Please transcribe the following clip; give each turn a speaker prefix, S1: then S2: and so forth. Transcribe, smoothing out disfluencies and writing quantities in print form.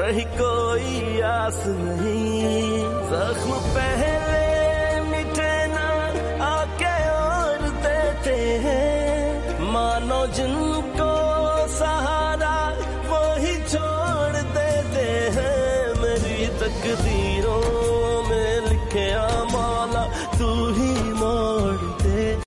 S1: कहीं कोई आस नहीं, जख्म पहले मिटे ना आके और देते हैं, मानो जिनको सहारा वो ही छोड़ देते हैं। मेरी तकदीरों में लिखे मौला तू